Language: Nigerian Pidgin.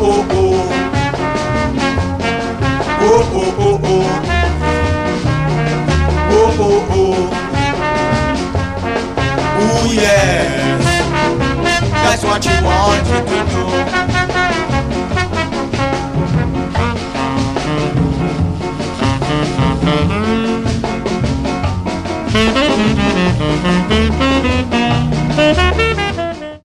oh, oh. Oh, oh, oh, oh. Oh, oh, oh. Ooh, yes. That's what you want you to know. Thank you.